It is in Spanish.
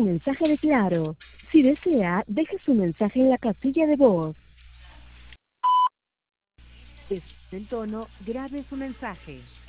un mensaje de Claro. Si desea, deje su mensaje en la casilla de voz. En tono, grabe su mensaje.